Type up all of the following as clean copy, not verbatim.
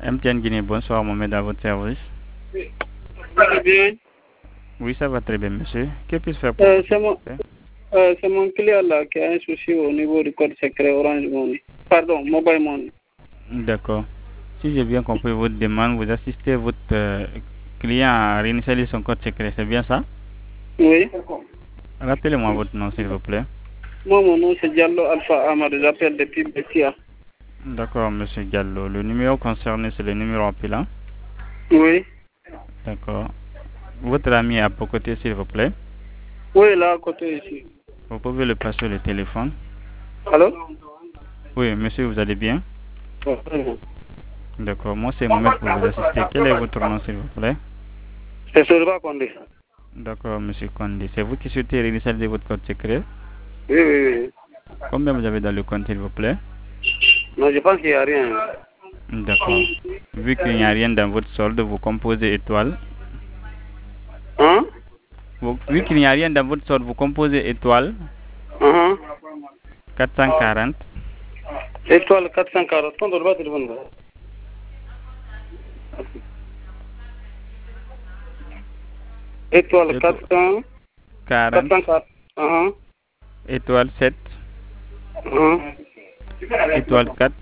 MTN Guinée, bonsoir, Mohamed, à votre service. Ça va bien. Oui, ça va très bien, monsieur. Que puis-je faire pour Euh, vous, c'est s'il vous mon, plaît? c'est mon client là qui a un souci au niveau du code secret Orange Money. Pardon, Mobile Money. D'accord. Si j'ai bien compris votre demande, vous assistez votre client à réinitialiser son code secret, c'est bien ça? Oui. Rappelez-moi votre nom, s'il vous plaît. Moi, mon nom c'est Diallo Alpha Amadou. J'appelle depuis Bessia. D'accord, monsieur Gallo. Le numéro concerné, c'est le numéro appelant. Oui. D'accord. Votre ami est à vos côtés, s'il vous plaît. Oui, là à côté ici. Vous pouvez le passer le téléphone. Allô? Oui, monsieur, vous allez bien? Oh, très bien. D'accord. Moi, c'est Mohamed pour vous assister. Quel est votre nom, s'il vous plaît? C'est Soriba Condé. D'accord, monsieur Condé. C'est vous qui souhaitez réinitialiser votre code secret? Oui, oui, oui. Combien vous avez dans le compte, s'il vous plaît? Non, je pense qu'il n'y a rien. D'accord. Vu qu'il n'y a rien dans votre solde, vous composez étoile. Hein? Vu qu'il n'y a rien dans votre solde, vous composez étoile Uh-huh. 440. Étoile 440. Quand on va téléphone là? Étoile 400. 40. 440. Uh-huh. Étoile 7. Uh-huh. Étoile 4.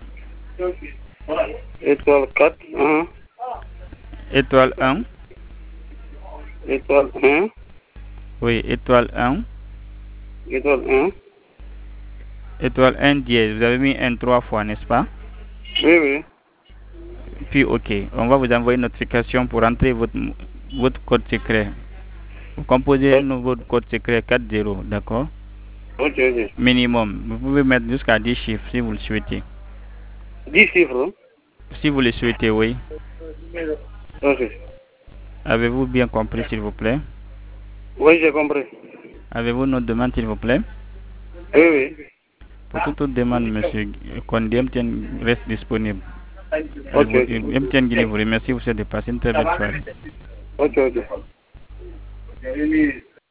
Étoile 4. Uh-huh. Étoile 1. Étoile 1. Oui, étoile 1. Étoile 1. Étoile 1 dièse. Vous avez mis un 3 fois, n'est-ce pas? Oui, oui. Puis, ok. On va vous envoyer une notification pour entrer votre code secret. Vous composez votre code secret 40, d'accord? Ok, ok. Minimum. Vous pouvez mettre jusqu'à 10 chiffres si vous le souhaitez. 10 chiffres. Si vous le souhaitez, oui. Ok. Avez-vous bien compris, s'il vous plaît? Oui, j'ai compris. Avez-vous notre demande, s'il vous plaît? Oui, oui. Pour toute autre demande, monsieur Condé, MTN reste disponible. Ok, ok. MTN Guinée vous remercie, vous souhaite de passer une très belle soirée. Ok, ok.